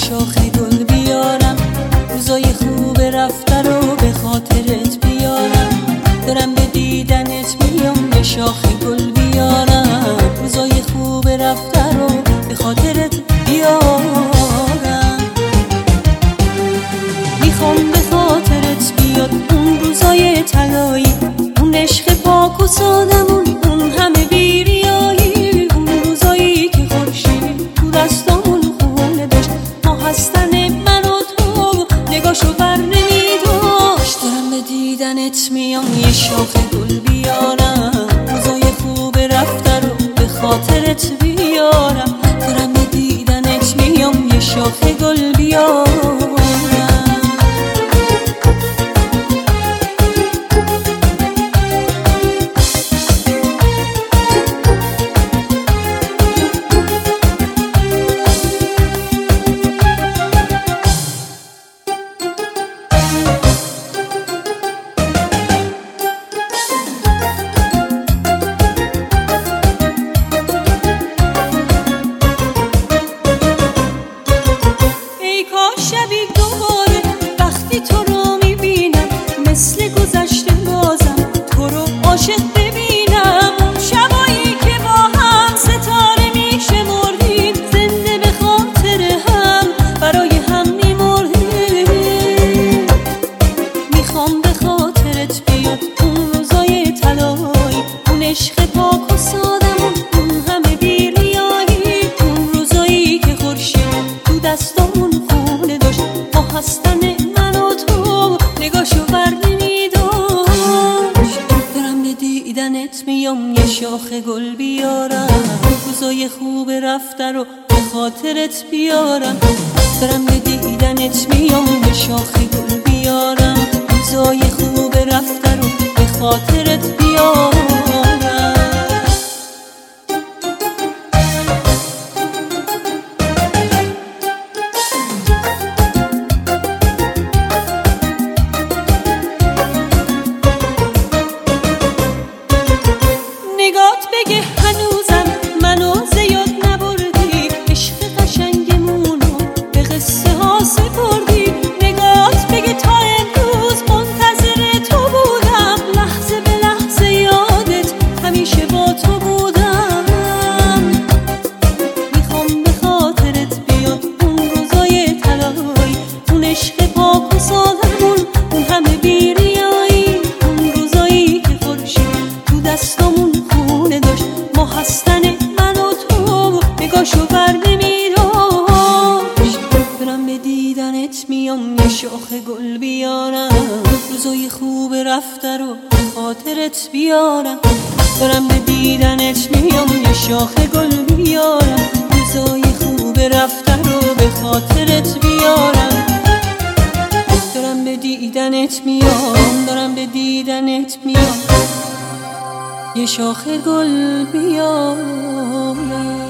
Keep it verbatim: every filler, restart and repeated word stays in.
شاخه گل بیارم، روزای خوب رفته رو به خاطرت بیارم. دارم به دیدنت میام یه شاخه گل بیارم، روزای خوب رفته رو به خاطرت بیارم. میخوام به خاطرت بیاد اون روزای طلایی، اون عشق پاک و سادمون، اون همه بیریایی، اون روزایی که خورشید تو دستامون خونه داشت، ما هستن من و تو نگاشو بر نمیداشت. دارم به دیدنت میام یه شاخه گل بیارم، روزای خوب رفته رو به خاطرت بیارم. دارم به دیدنت میام یه شاخه گل بیارم. شبی دوباره وقتی تو رو میبینم، مثل گذشته بازم تو رو عاشق ببینم. اون شبایی که با هم ستاره میشمردیم، زنده به خاطر هم برای هم میمردیم. میخوام به خاطرت بیاد اون روزای طلایی، اون عشق پاک و سادمون، اون همه بیریایی، اون روزایی که خورشید تو دستامون هستن من و تو نگاشو بر نمیداشت. دارم به دیدنت میام یه شاخه گل بیارم، روزای خوب رفته رو به خاطرت بیارم. دارم به دیدنت میام یه شاخه گل بیارم، روزای خوب رفته رو به خاطرت بیارم. نگات بگه هنوزم منو زیاد نبردی، عشق قشنگمونو به قصه ها سپردی. نگات بگه تا امروز منتظر تو بودم، لحظه به لحظه یادت همیشه با تو بودم. میخوام به خاطرت بیاد اون روزای طلایی، اون عشق پاک و سادمون، اون همه بیریایی، اون روزایی که خورشید تو دستامون داشت، ما هستن من و تو نگاشو بر نمیداشت. برم به دیدنت میام یه شاخه گل بیارم، روزای خوب رفته رو به خاطرت بیارم. برم به دیدنت میام یه شاخه گل بیارم، روزای خوب رفته رو به خاطرت بیارم. دارم به دیدنت میام، دارم به دیدنت میام یه شاخه گل بیارم.